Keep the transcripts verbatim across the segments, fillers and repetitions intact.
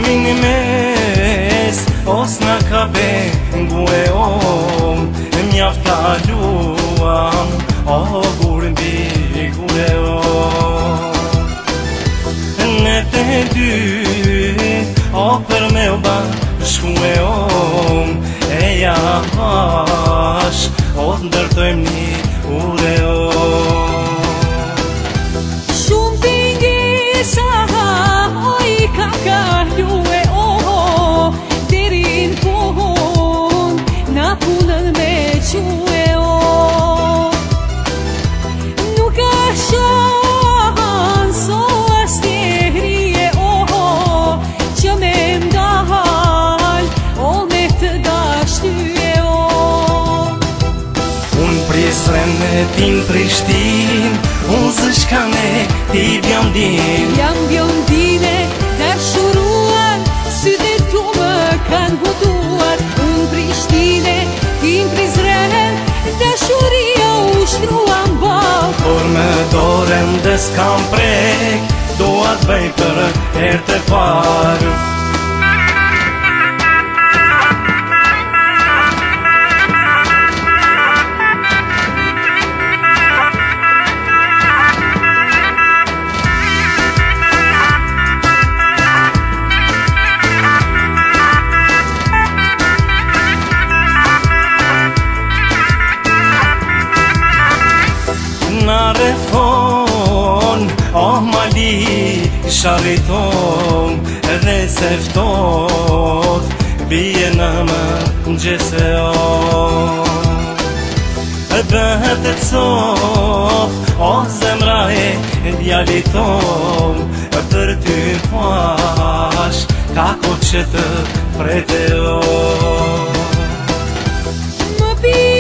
vini mes, os në ka bengu e om, mjaft kaluam, o gurbi gure om. Në të dy, o për me u bashku e om, e jash, o të ndërtojmë një ure om. Shumë pingesa, o i ka kalu e o, derin pohon, na punën me qu e o. Nuk ka shans, o as njeri e o, që me mdahal, o me të dashty e o. Unë prisren e tin Prishtin, unë zëshkane ti bjondin. Jam bjondine, dashuruar, sytë tu më kanë hutuar. Unë Prishtine, tim Prizren, dashuria u shtruan bau. Por me dorën dhe s'kam prek, do atë bëj për herë të parë. Na refon, oh mali shariton, edhe seftot, bije në më gjese o. Bëhet e cof, oh zemra e djaliton, për ty pash, ka ko që të prete o. Më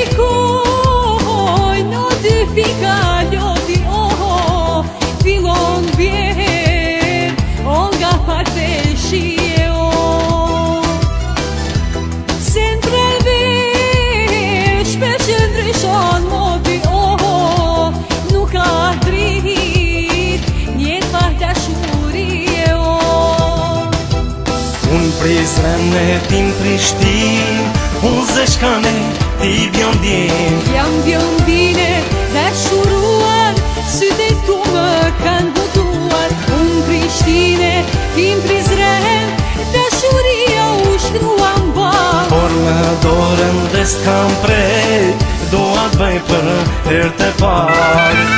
pikoj, në dy pika ljodi o, fillon bjerë, o nga pak dhe shie o. Se në trelvesh, për që ndryshon modi o, nuk ka drit, njetë pak dashurie o. Unë Prizren e tin Prishtin, unë zeshkane ti bjondin. Jam bjondine, dashuruar, sytë tu më kanë hutuar. Unë Prishtine, tim Prizren, dashuria u shtruan bau. Por me dorën dhe s'kam prej, do atë bëj për herë të parë.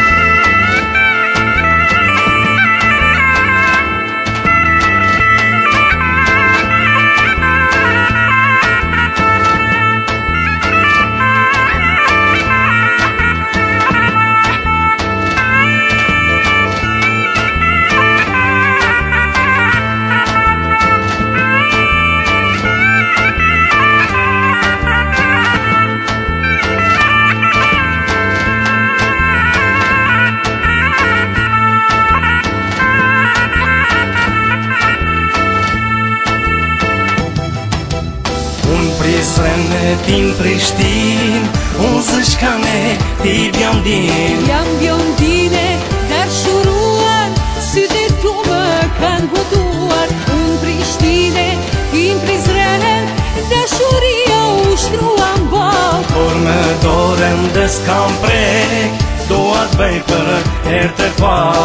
Prizren e tin Prishtin, unë zëshkane ti bjondin. Jam bjondine, dashuruar, sytë tu më kanë hutuar. Unë Prishtine, tim Prizren, dashuria u shtruan bau. Por me dorën dhe s'kam prek, do atë bëj për herë të parë.